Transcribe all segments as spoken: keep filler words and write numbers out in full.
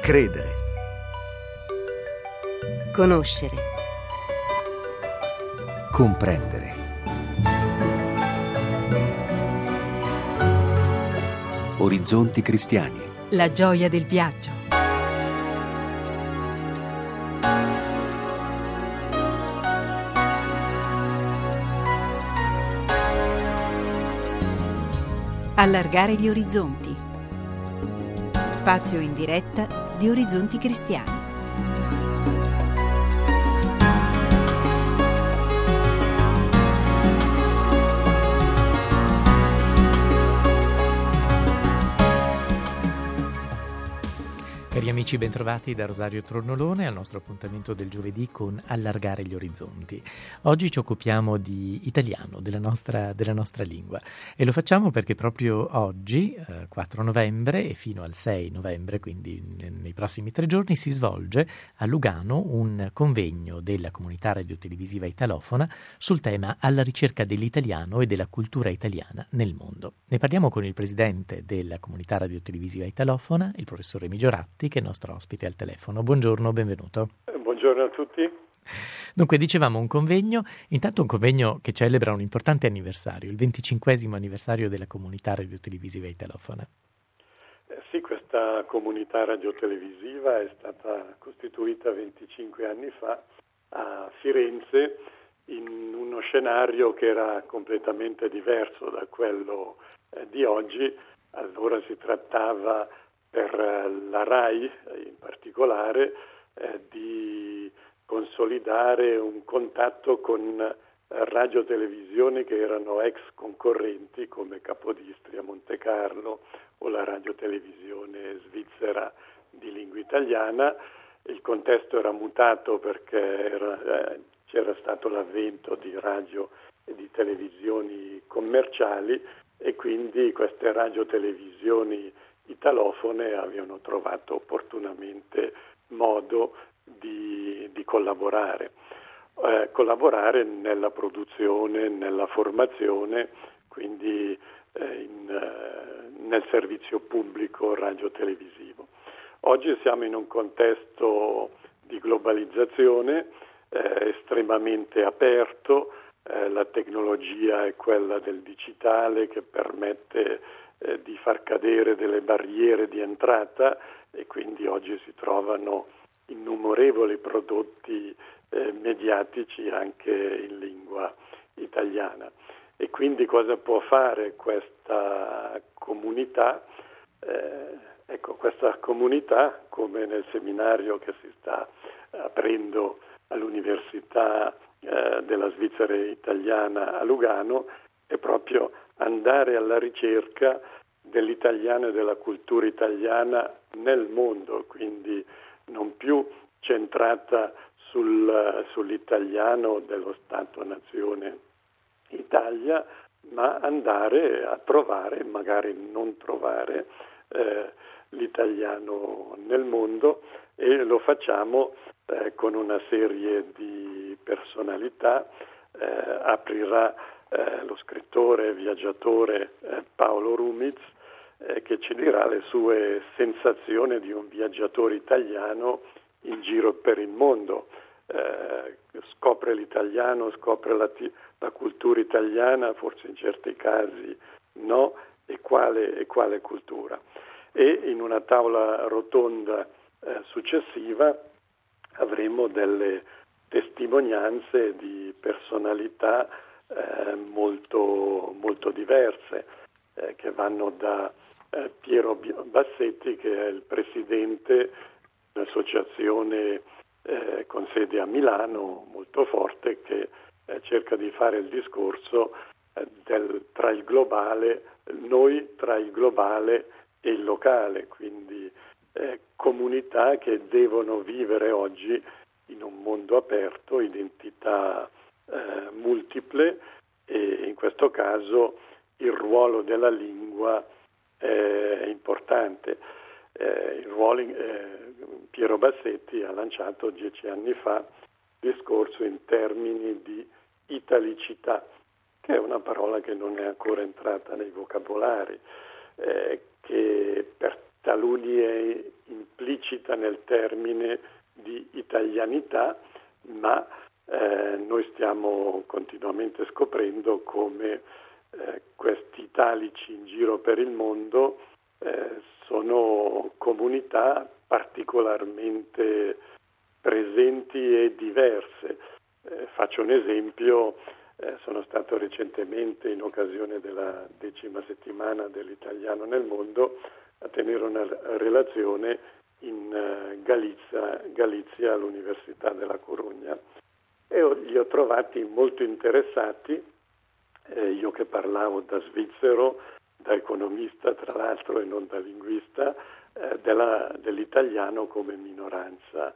Credere. Conoscere. Comprendere. Orizzonti cristiani. La gioia del viaggio. Allargare gli orizzonti. Spazio in diretta di Orizzonti Cristiani. Cari amici, bentrovati da Rosario Tronnolone al nostro appuntamento del giovedì con Allargare gli orizzonti. Oggi ci occupiamo di italiano, della nostra, della nostra lingua, e lo facciamo perché proprio oggi, eh, quattro novembre e fino al sei novembre, quindi nei prossimi tre giorni, si svolge a Lugano un convegno della comunità radiotelevisiva italofona sul tema Alla ricerca dell'italiano e della cultura italiana nel mondo. Ne parliamo con il presidente della comunità radiotelevisiva italofona, il professor Emigio Ratti, che è nostro ospite al telefono. Buongiorno, benvenuto. Buongiorno a tutti. Dunque, dicevamo un convegno, intanto un convegno che celebra un importante anniversario, il venticinquesimo anniversario della comunità radiotelevisiva italofona. Eh sì, questa comunità radiotelevisiva è stata costituita venticinque anni fa a Firenze in uno scenario che era completamente diverso da quello eh, di oggi. Allora si trattava per la RAI in particolare eh, di consolidare un contatto con radiotelevisioni che erano ex concorrenti come Capodistria, Montecarlo o la radiotelevisione svizzera di lingua italiana. Il contesto era mutato perché era, eh, c'era stato l'avvento di radio e di televisioni commerciali e quindi queste radiotelevisioni italofone avevano trovato opportunamente modo di, di collaborare, eh, collaborare nella produzione, nella formazione, quindi eh, in, eh, nel servizio pubblico radiotelevisivo. Oggi siamo in un contesto di globalizzazione eh, estremamente aperto, eh, la tecnologia è quella del digitale che permette Eh, di far cadere delle barriere di entrata e quindi oggi si trovano innumerevoli prodotti eh, mediatici anche in lingua italiana. E quindi cosa può fare questa comunità? Eh, ecco, questa comunità, come nel seminario che si sta aprendo all'Università eh, della Svizzera Italiana a Lugano, è proprio andare alla ricerca dell'italiano e della cultura italiana nel mondo, quindi non più centrata sul, sull'italiano dello Stato-nazione Italia, ma andare a trovare, magari non trovare, eh, l'italiano nel mondo, e lo facciamo eh, con una serie di personalità. Eh, aprirà Eh, lo scrittore e viaggiatore eh, Paolo Rumiz, eh, che ci dirà le sue sensazioni di un viaggiatore italiano in giro per il mondo. Eh, scopre l'italiano, scopre la, t- la cultura italiana, forse in certi casi no, e quale, e quale cultura. E in una tavola rotonda eh, successiva avremo delle testimonianze di personalità Eh, molto, molto diverse, eh, che vanno da eh, Piero Bassetti, che è il presidente di un'associazione eh, con sede a Milano molto forte, che eh, cerca di fare il discorso eh, del, tra il globale, noi tra il globale e il locale, quindi eh, comunità che devono vivere oggi in un mondo aperto, identità Eh, multiple, e in questo caso il ruolo della lingua è importante. Eh, il ruolo, eh, Piero Bassetti ha lanciato dieci anni fa il discorso in termini di italicità, che è una parola che non è ancora entrata nei vocabolari, eh, che per taluni è esplicita nel termine di italianità, ma eh, noi stiamo continuamente scoprendo come eh, questi italici in giro per il mondo eh, sono comunità particolarmente presenti e diverse. Eh, faccio un esempio, eh, sono stato recentemente in occasione della decima settimana dell'italiano nel mondo a tenere una relazione in uh, Galizia, Galizia all'Università della Corugna e ho, li ho trovati molto interessati, eh, io che parlavo da svizzero, da economista tra l'altro e non da linguista, eh, della, dell'italiano come minoranza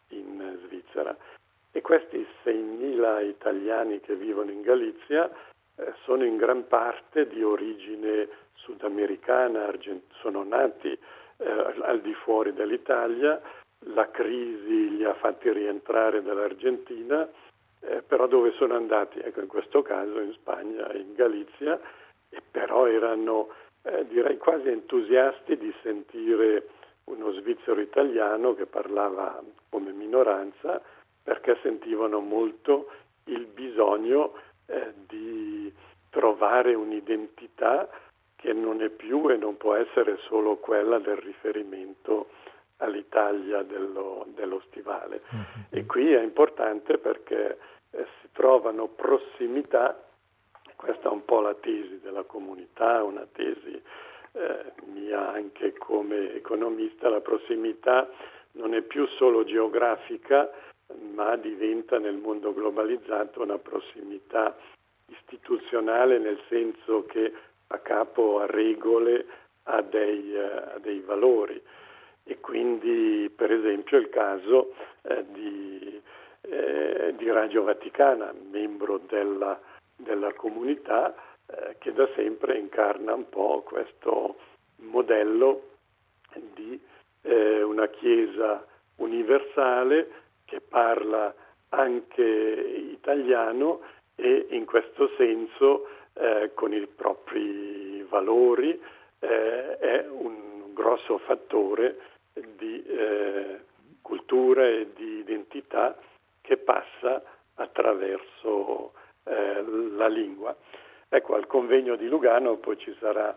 in Svizzera. E questi seimila italiani che vivono in Galizia eh, sono in gran parte di origine sudamericana, argent- sono nati eh, al di fuori dell'Italia, la crisi li ha fatti rientrare dall'Argentina, eh, però dove sono andati? Ecco, in questo caso in Spagna, in Galizia, e però erano eh, direi quasi entusiasti di sentire uno svizzero italiano che parlava come minoranza, perché sentivano molto il bisogno eh, di trovare un'identità che non è più e non può essere solo quella del riferimento all'Italia dello, dello stivale. Mm-hmm. E qui è importante perché eh, si trovano prossimità, questa è un po' la tesi della comunità, una tesi eh, mia anche come economista, la prossimità non è più solo geografica, ma diventa nel mondo globalizzato una prossimità istituzionale, nel senso che a capo a regole, a dei, uh, a dei valori. E quindi per esempio il caso eh, di, eh, di Radio Vaticana, membro della, della comunità, eh, che da sempre incarna un po' questo modello di eh, una Chiesa universale che parla anche italiano e in questo senso eh, con i propri valori eh, è un grosso fattore di eh, cultura e di identità che passa attraverso eh, la lingua. Ecco, al convegno di Lugano poi ci sarà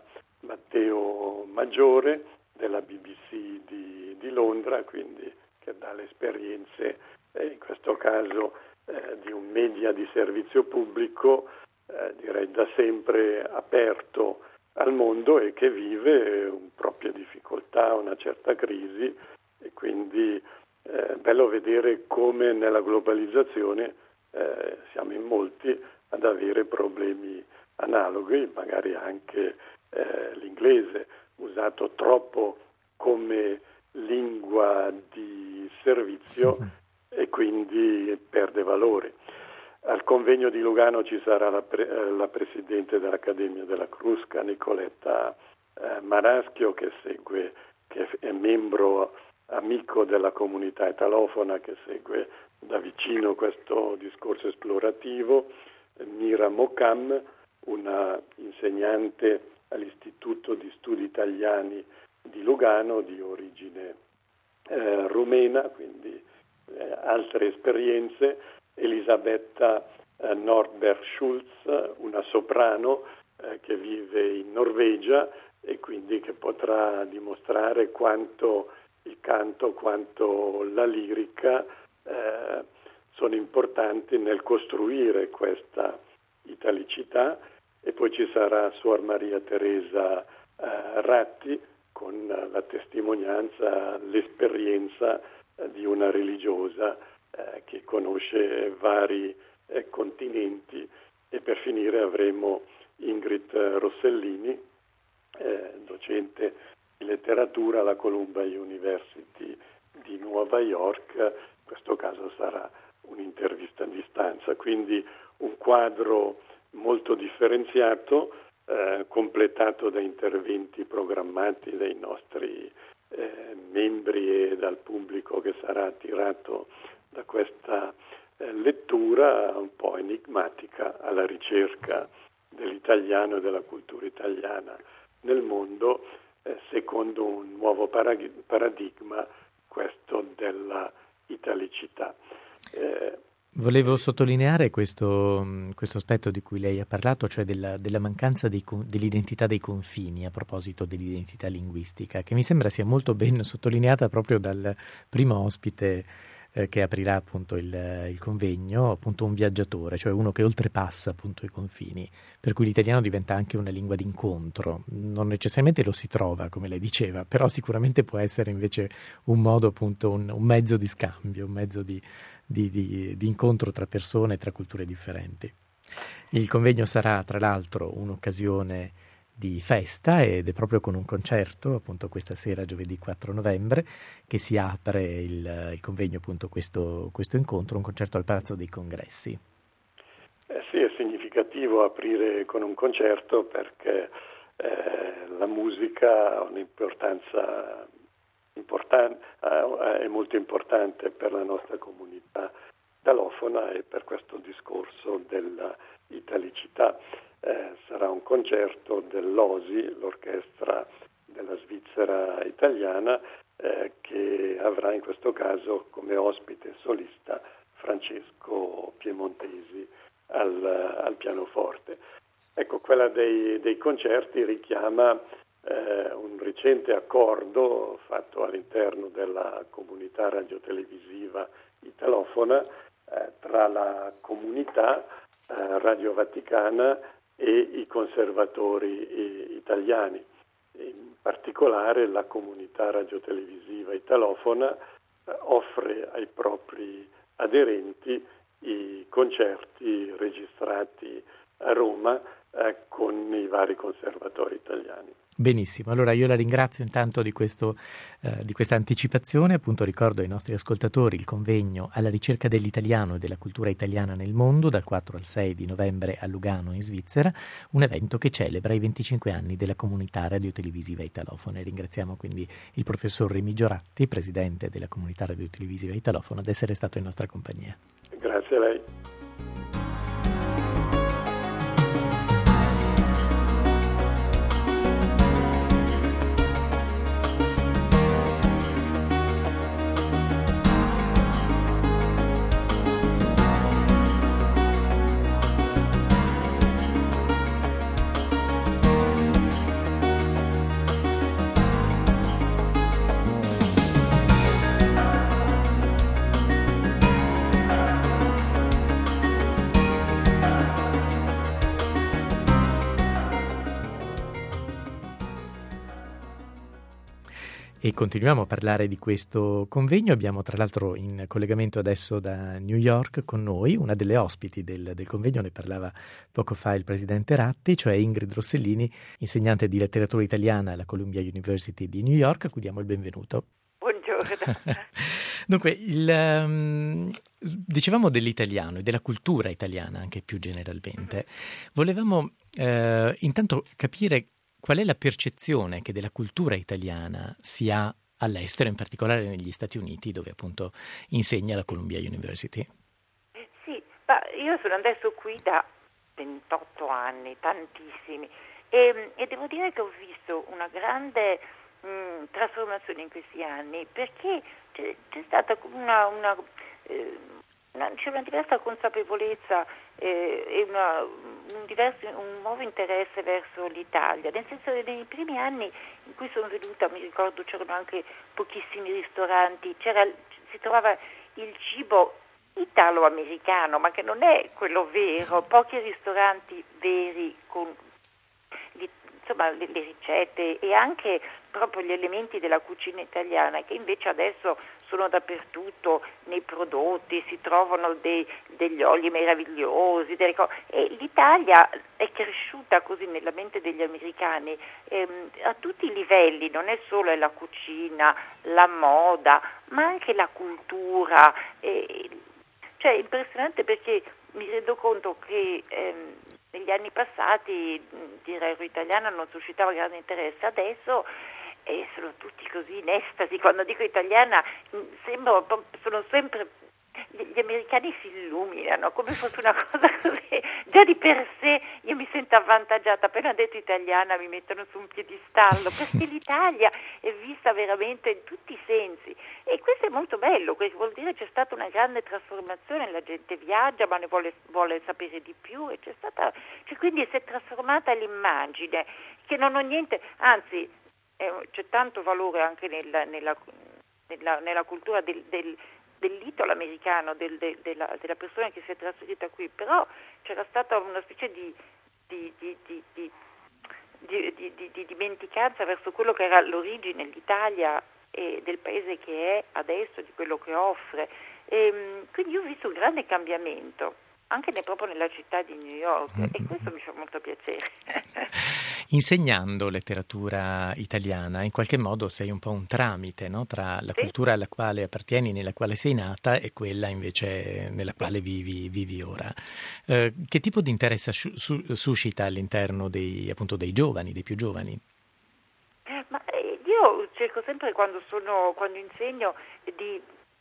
Matteo Maggiore della B B C di, di Londra, quindi che dà le esperienze, eh, in questo caso eh, di un media di servizio pubblico, eh, direi da sempre aperto al mondo e che vive un proprie difficoltà, una certa crisi, e quindi è eh, bello vedere come nella globalizzazione eh, siamo in molti ad avere problemi analoghi, magari anche eh, l'inglese usato troppo come lingua di servizio e quindi perde valore. Al convegno di Lugano ci sarà la, pre- la Presidente dell'Accademia della Crusca, Nicoletta eh, Maraschio, che segue, che è membro amico della comunità italofona, che segue da vicino questo discorso esplorativo, Mira Mokam, una insegnante all'Istituto di Studi Italiani di Lugano di origine eh, rumena, quindi eh, altre esperienze, Elisabetta eh, Nordberg-Schulz, una soprano eh, che vive in Norvegia e quindi che potrà dimostrare quanto il canto, quanto la lirica eh, sono importanti nel costruire questa italicità. E poi ci sarà Suor Maria Teresa eh, Ratti con la testimonianza, l'esperienza eh, di una religiosa eh, che conosce vari eh, continenti. E per finire avremo Ingrid Rossellini, eh, docente di letteratura alla Columbia University di Nuova York. In questo caso sarà un'intervista a distanza, quindi un quadro molto differenziato, eh, completato da interventi programmati dai nostri eh, membri e dal pubblico che sarà attirato da questa eh, lettura un po' enigmatica alla ricerca dell'italiano e della cultura italiana nel mondo, eh, secondo un nuovo parag- paradigma, questo della italicità. Eh, Volevo sottolineare questo, questo aspetto di cui lei ha parlato, cioè della, della mancanza dei, dell'identità dei confini a proposito dell'identità linguistica, che mi sembra sia molto ben sottolineata proprio dal primo ospite eh, che aprirà appunto il, il convegno, appunto un viaggiatore, cioè uno che oltrepassa appunto i confini, per cui l'italiano diventa anche una lingua d'incontro. Non necessariamente lo si trova, come lei diceva, però sicuramente può essere invece un modo, appunto, un, un mezzo di scambio, un mezzo di Di, di, di incontro tra persone, tra culture differenti. Il convegno sarà tra l'altro un'occasione di festa ed è proprio con un concerto, appunto questa sera, giovedì quattro novembre, che si apre il, il convegno, appunto questo, questo incontro, un concerto al Palazzo dei Congressi. Eh sì, è significativo aprire con un concerto perché eh, la musica ha un'importanza Important, uh, è molto importante per la nostra comunità italofona e per questo discorso della italicità. Eh, sarà un concerto dell'O S I, l'orchestra della Svizzera italiana, eh, che avrà in questo caso come ospite solista Francesco Piemontesi al, al pianoforte. Ecco, quella dei, dei concerti richiama Eh, un recente accordo fatto all'interno della comunità radiotelevisiva italofona eh, tra la comunità eh, Radio Vaticana e i conservatori eh, italiani. In particolare la comunità radiotelevisiva italofona eh, offre ai propri aderenti i concerti registrati a Roma eh, con i vari conservatori italiani. Benissimo, allora io la ringrazio intanto di, questo, eh, di questa anticipazione. Appunto ricordo ai nostri ascoltatori il convegno Alla ricerca dell'italiano e della cultura italiana nel mondo dal quattro al sei di novembre a Lugano in Svizzera, un evento che celebra i venticinque anni della comunità radiotelevisiva italofona. E ringraziamo quindi il professor Remigio Ratti, presidente della comunità radiotelevisiva italofona, ad essere stato in nostra compagnia. Grazie a lei. E continuiamo a parlare di questo convegno. Abbiamo tra l'altro in collegamento adesso da New York con noi una delle ospiti del, del convegno, ne parlava poco fa il presidente Ratti, cioè Ingrid Rossellini, insegnante di letteratura italiana alla Columbia University di New York, a cui diamo il benvenuto. Buongiorno. Dunque, il, um, dicevamo dell'italiano e della cultura italiana anche più generalmente. Volevamo eh, intanto capire qual è la percezione che della cultura italiana si ha all'estero, in particolare negli Stati Uniti, dove appunto insegna la Columbia University? Sì, ma io sono adesso qui da ventotto anni, tantissimi, e, e devo dire che ho visto una grande mh, trasformazione in questi anni, perché c'è, c'è stata una, una, eh, una, c'è una diversa consapevolezza eh, e una, un, diverso, un nuovo interesse verso l'Italia, nel senso che nei primi anni in cui sono venuta, mi ricordo, c'erano anche pochissimi ristoranti, c'era, si trovava il cibo italo-americano, ma che non è quello vero, pochi ristoranti veri con gli, insomma, le, le ricette e anche proprio gli elementi della cucina italiana, che invece adesso sono dappertutto nei prodotti, si trovano dei, degli oli meravigliosi, delle cose. E l'Italia è cresciuta così nella mente degli americani ehm, a tutti i livelli, non è solo la cucina, la moda, ma anche la cultura. Eh, cioè è impressionante, perché mi rendo conto che ehm, negli anni passati l'aereo italiano non suscitava grande interesse, adesso e sono tutti così in estasi. Quando dico italiana sembra, sono sempre, gli americani si illuminano come fosse una cosa così già di per sé io mi sento avvantaggiata, appena detto italiana mi mettono su un piedistallo, perché l'Italia è vista veramente in tutti i sensi e questo è molto bello, questo vuol dire che c'è stata una grande trasformazione, la gente viaggia ma ne vuole, vuole sapere di più e c'è stata, cioè quindi si è trasformata l'immagine, che non ho niente, anzi eh, c'è tanto valore anche nella, nella, nella, nella cultura del, del dell'italo americano, del, de, della, della persona che si è trasferita qui, però c'era stata una specie di, di, di, di, di, di, di, di, di dimenticanza verso quello che era l'origine, l'Italia e del paese che è adesso, di quello che offre. E, quindi io ho visto un grande cambiamento, anche ne, proprio nella città di New York, mm-hmm. e questo mi fa molto piacere. Insegnando letteratura italiana, in qualche modo sei un po' un tramite, no? Tra la sì. cultura alla quale appartieni, nella quale sei nata, e quella invece nella quale vivi, vivi ora. Eh, che tipo di interesse su- suscita all'interno dei, appunto, dei giovani, dei più giovani? Ma eh, io cerco sempre, quando sono, quando insegno, di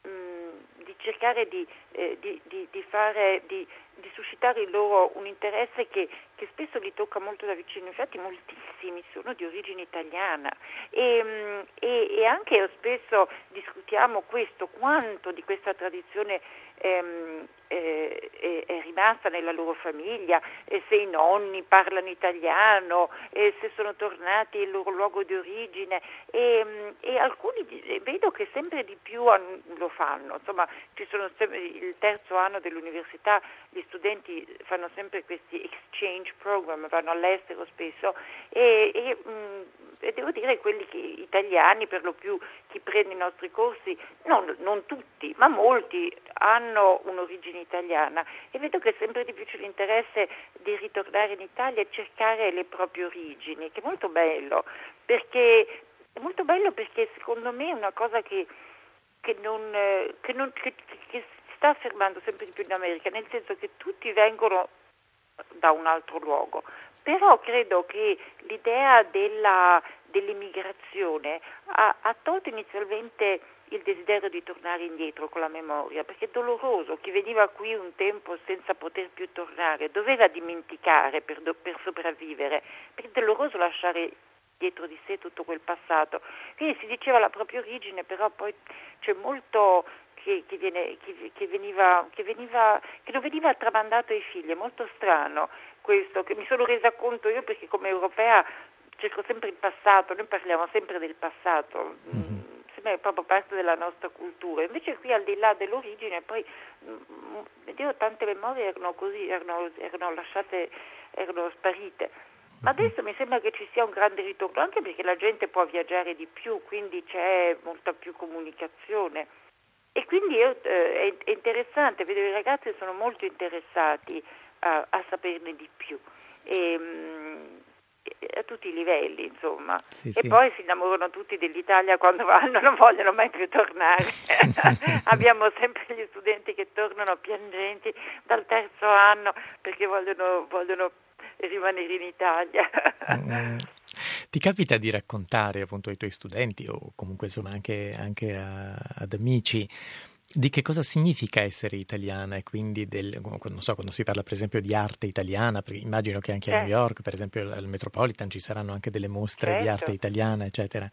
di cercare di, eh, di, di, di fare, di, di suscitare in loro un interesse che, che spesso li tocca molto da vicino. Infatti moltissimi sono di origine italiana e, e, e anche spesso discutiamo questo, quanto di questa tradizione ehm, eh, è, è rimasta nella loro famiglia, e se i nonni parlano italiano, e se sono tornati al loro luogo di origine, e, e alcuni vedo che sempre di più lo fanno. Insomma, ci sono sempre, il terzo anno dell'università, gli studenti fanno sempre questi exchange program, vanno all'estero spesso e, e, mh, e devo dire quelli che, italiani per lo più, chi prende i nostri corsi, non, non tutti, ma molti hanno un'origine italiana e vedo che sempre di più c'è l'interesse di ritornare in Italia e cercare le proprie origini, che è molto bello, perché è molto bello perché secondo me è una cosa che che non, che, non che, che si sta affermando sempre di più in America, nel senso che tutti vengono da un altro luogo, però credo che l'idea della, dell'immigrazione ha, ha tolto inizialmente il desiderio di tornare indietro con la memoria, perché è doloroso. Chi veniva qui un tempo senza poter più tornare doveva dimenticare per, per sopravvivere, perché è doloroso lasciare dietro di sé tutto quel passato. Quindi si diceva la propria origine, però poi c'è molto che, che, viene, che, che, veniva, che, veniva, che non veniva tramandato ai figli. È molto strano questo, che mi sono resa conto io, perché come europea cerco sempre il passato, noi parliamo sempre del passato, mm-hmm. sembra è proprio parte della nostra cultura. Invece qui, al di là dell'origine, poi vedevo tante memorie erano così, erano, erano lasciate, erano sparite. Ma adesso mi sembra che ci sia un grande ritorno, anche perché la gente può viaggiare di più, quindi c'è molta più comunicazione. E quindi io, eh, è, è interessante, vedo i ragazzi sono molto interessati a, a saperne di più, e, mh, a tutti i livelli, insomma. Sì, e sì. Poi si innamorano tutti dell'Italia quando vanno, non vogliono mai più tornare. Abbiamo sempre gli studenti che tornano piangenti dal terzo anno perché vogliono, vogliono rimanere in Italia. Mm. Ti capita di raccontare appunto ai tuoi studenti o comunque insomma anche, anche a, ad amici di che cosa significa essere italiana, e quindi del, non so, quando si parla per esempio di arte italiana, perché immagino che anche a New York, per esempio al Metropolitan, ci saranno anche delle mostre certo. di arte italiana, eccetera.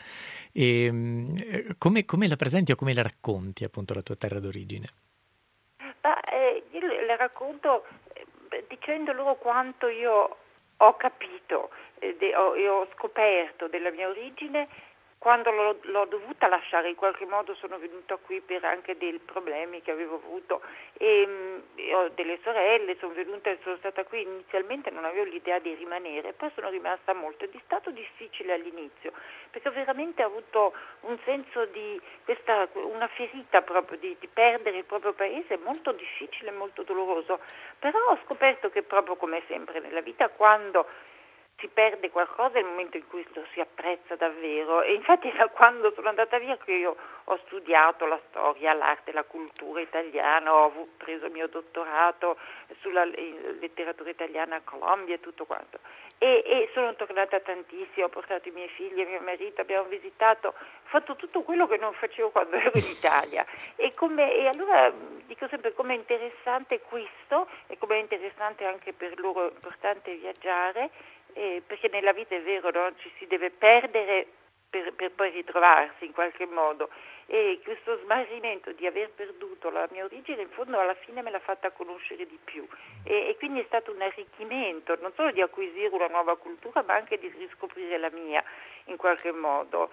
E, come, come la presenti o come la racconti appunto la tua terra d'origine? Ma, eh, io le racconto dicendo loro quanto io ho capito e eh, ho, ho scoperto della mia origine quando l'ho, l'ho dovuta lasciare. In qualche modo sono venuta qui per anche dei problemi che avevo avuto e, e ho delle sorelle, sono venuta, sono stata qui inizialmente, non avevo l'idea di rimanere, poi sono rimasta molto ed è stato difficile all'inizio perché ho veramente avuto un senso di questa, una ferita proprio di, di perdere il proprio paese, molto difficile, molto doloroso, però ho scoperto che proprio come sempre nella vita, quando si perde qualcosa nel momento in cui lo si apprezza davvero, e infatti da quando sono andata via che io ho studiato la storia, l'arte, la cultura italiana, ho avuto, preso il mio dottorato sulla letteratura italiana a Columbia e tutto quanto, e, e sono tornata tantissimo, ho portato i miei figli e mio marito, abbiamo visitato, ho fatto tutto quello che non facevo quando ero in Italia, e, come, e allora dico sempre com'è interessante questo, e com'è interessante anche per loro, è importante viaggiare, Eh, perché nella vita è vero, no? Ci si deve perdere per, per poi ritrovarsi in qualche modo, e questo smarrimento di aver perduto la mia origine in fondo alla fine me l'ha fatta conoscere di più, e, e quindi è stato un arricchimento non solo di acquisire una nuova cultura ma anche di riscoprire la mia in qualche modo,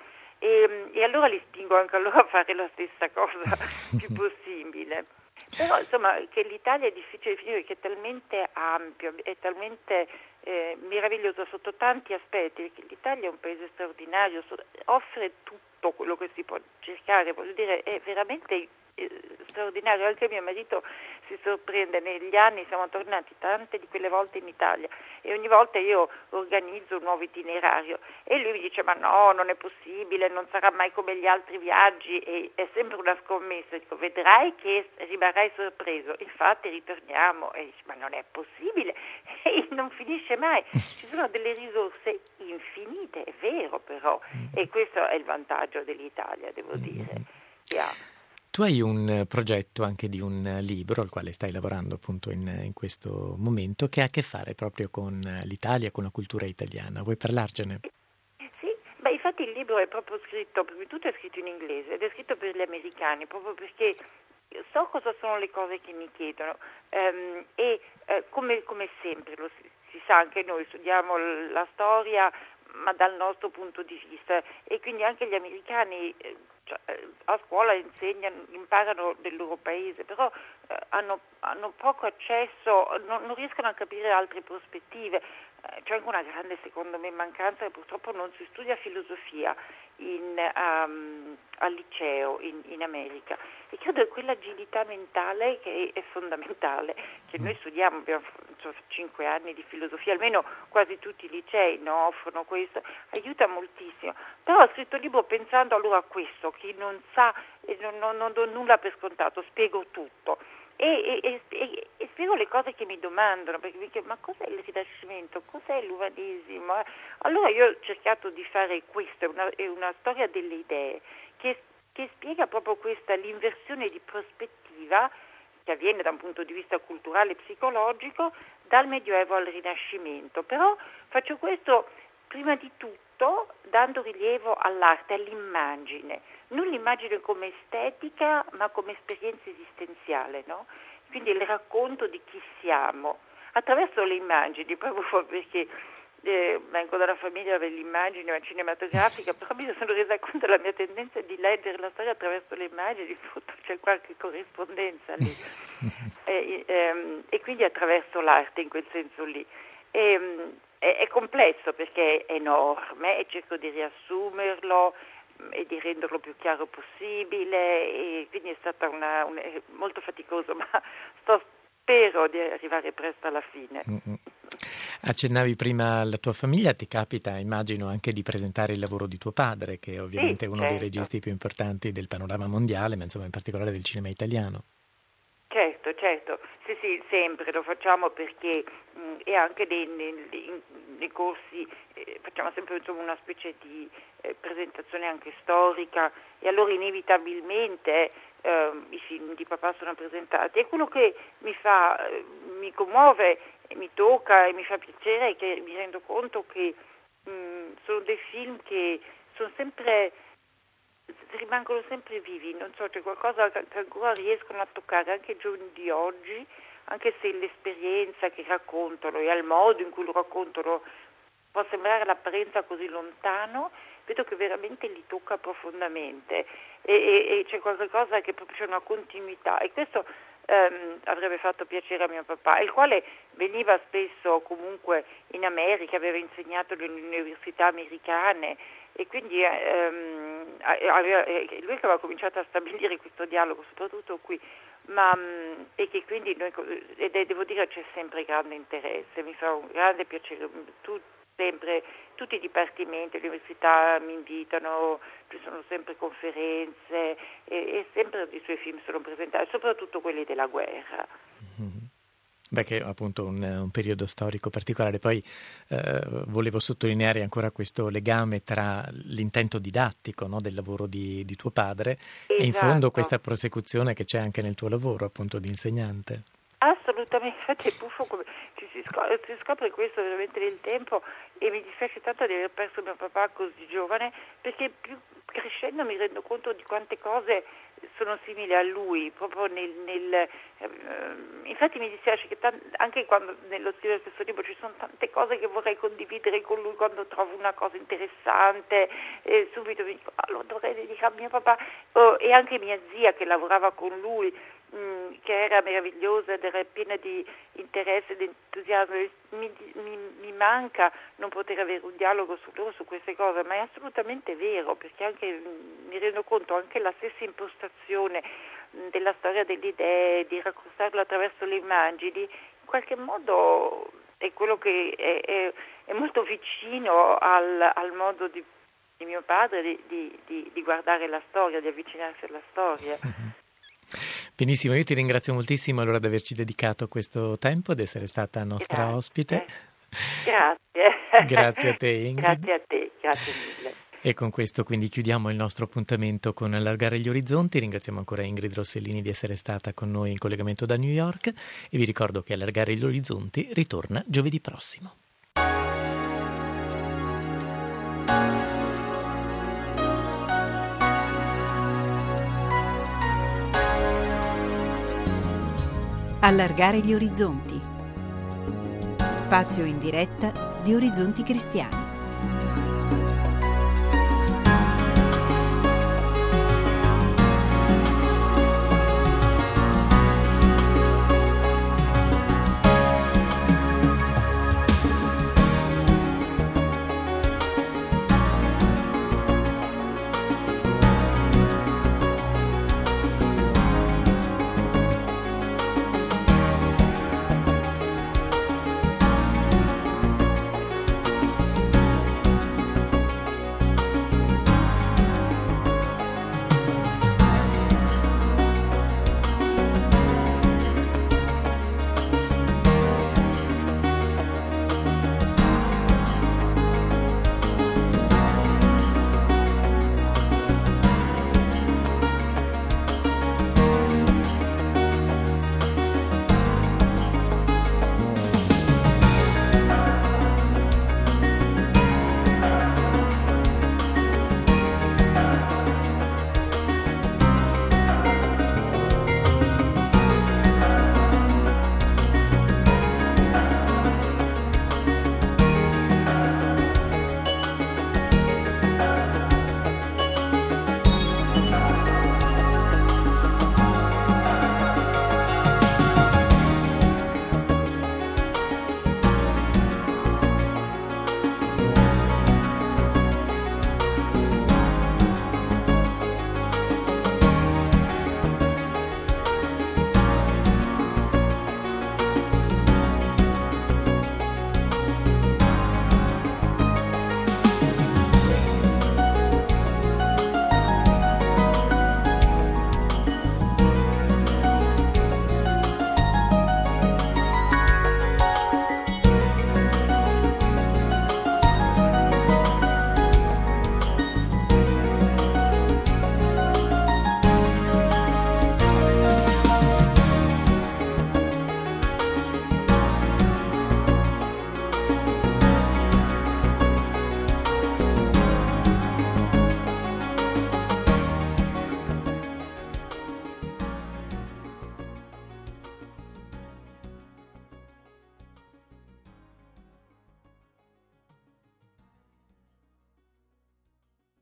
e, e allora li spingo anche a loro a fare la stessa cosa più possibile. Però insomma che l'Italia è difficile di finire, perché è talmente ampio, è talmente eh, meraviglioso sotto tanti aspetti, perché l'Italia è un paese straordinario, so, offre tutto quello che si può cercare, voglio dire, è veramente eh, straordinario. Anche mio marito si sorprende, negli anni siamo tornati tante di quelle volte in Italia e ogni volta io organizzo un nuovo itinerario e lui mi dice ma no, non è possibile, non sarà mai come gli altri viaggi, e è sempre una scommessa. Dico, vedrai che rimarrai sorpreso. Infatti ritorniamo e dice ma non è possibile, e non finisce mai, ci sono delle risorse infinite, è vero, però, e questo è il vantaggio dell'Italia, devo dire. Yeah. Tu hai un progetto anche di un libro al quale stai lavorando appunto in, in questo momento, che ha a che fare proprio con l'Italia, con la cultura italiana. Vuoi parlarcene? Sì, beh, infatti il libro è proprio scritto, prima di tutto è scritto in inglese ed è scritto per gli americani, proprio perché so cosa sono le cose che mi chiedono, um, e uh, come, come sempre lo si, si sa, anche noi studiamo la storia ma dal nostro punto di vista, e quindi anche gli americani eh, cioè, eh, a scuola insegnano, imparano del loro paese, però eh, hanno, hanno poco accesso, non, non riescono a capire altre prospettive. Eh, c'è anche una grande, secondo me, mancanza, che purtroppo non si studia filosofia in, um, al liceo in, in America, e credo che quell'agilità mentale che è, è fondamentale, che noi studiamo, abbiamo so, cinque anni di filosofia, almeno quasi tutti i licei no, offrono questo, aiuta moltissimo. Però ho scritto il libro pensando allora a questo, chi non sa, e non, non, non do nulla per scontato, spiego tutto. E, e, e, e spiego le cose che mi domandano, perché mi chiedono ma cos'è il Rinascimento, cos'è l'umanesimo? Allora io ho cercato di fare questo, è una, è una storia delle idee che, che spiega proprio questa, l'inversione di prospettiva che avviene da un punto di vista culturale e psicologico dal Medioevo al Rinascimento. Però faccio questo prima di tutto dando rilievo all'arte, all'immagine, non l'immagine come estetica ma come esperienza esistenziale, no? Quindi il racconto di chi siamo attraverso le immagini, proprio perché eh, vengo da una famiglia dell'immagine cinematografica, però mi sono resa conto della mia tendenza di leggere la storia attraverso le immagini, c'è qualche corrispondenza lì e, ehm, e quindi attraverso l'arte in quel senso lì. E, è, è complesso perché è enorme e cerco di riassumerlo e di renderlo più chiaro possibile, e quindi è stata una, una molto faticoso, ma sto, spero di arrivare presto alla fine. Mm-hmm. Accennavi prima alla tua famiglia, ti capita immagino anche di presentare il lavoro di tuo padre, che ovviamente sì, è uno certo. dei registi più importanti del panorama mondiale, ma insomma in particolare del cinema italiano. Certo, certo, sì sì, sempre lo facciamo perché mh, e anche nei, nei, nei corsi eh, facciamo sempre insomma, una specie di eh, presentazione anche storica, e allora inevitabilmente eh, i film di papà sono presentati, e quello che mi fa, eh, mi commuove, e mi tocca e mi fa piacere è che mi rendo conto che mh, sono dei film che sono sempre rimangono sempre vivi, non so, c'è qualcosa che ancora riescono a toccare anche i giorni di oggi, anche se l'esperienza che raccontano e al modo in cui lo raccontano può sembrare all'apparenza così lontano, vedo che veramente li tocca profondamente, e, e, e c'è qualcosa che proprio c'è una continuità, e questo ehm, avrebbe fatto piacere a mio papà, il quale veniva spesso comunque in America, aveva insegnato nelle università americane, e quindi ehm, aveva, lui che aveva cominciato a stabilire questo dialogo soprattutto qui, ma e che quindi noi, ed è, devo dire c'è sempre grande interesse, mi fa un grande piacere, tu, sempre, tutti i dipartimenti, le università mi invitano, ci sono sempre conferenze e, e sempre i suoi film sono presentati, soprattutto quelli della guerra. Mm-hmm. Beh, che è appunto un, un periodo storico particolare. Poi eh, volevo sottolineare ancora questo legame tra l'intento didattico, no, del lavoro di, di tuo padre, esatto, e in fondo questa prosecuzione che c'è anche nel tuo lavoro appunto di insegnante. Assolutamente, infatti è buffo come ci si scopre, si scopre questo veramente nel tempo, e mi dispiace tanto di aver perso mio papà così giovane, perché più crescendo mi rendo conto di quante cose sono simili a lui, proprio nel, nel eh, infatti mi dispiace che t- anche quando nello scrivere stesso libro ci sono tante cose che vorrei condividere con lui, quando trovo una cosa interessante eh, subito mi dico, ah, lo dovrei dedicare a mio papà, oh, e anche mia zia che lavorava con lui, mh, che era meravigliosa ed era piena di interesse ed entusiasmo. Mi, mi, mi manca non poter avere un dialogo su loro su queste cose, ma è assolutamente vero, perché anche mh, mi rendo conto anche la stessa impostazione mh, della storia delle idee, di raccontarlo attraverso le immagini, in qualche modo è quello che è, è, è molto vicino al, al modo di, di mio padre di, di, di, di guardare la storia, di avvicinarsi alla storia. Mm-hmm. Benissimo, io ti ringrazio moltissimo allora di averci dedicato questo tempo, di essere stata nostra grazie. ospite. Grazie. Grazie a te, Ingrid. Grazie a te, grazie mille. E con questo quindi chiudiamo il nostro appuntamento con Allargare gli Orizzonti. Ringraziamo ancora Ingrid Rossellini di essere stata con noi in collegamento da New York e vi ricordo che Allargare gli Orizzonti ritorna giovedì prossimo. Allargare gli orizzonti. Spazio in diretta di Orizzonti Cristiani.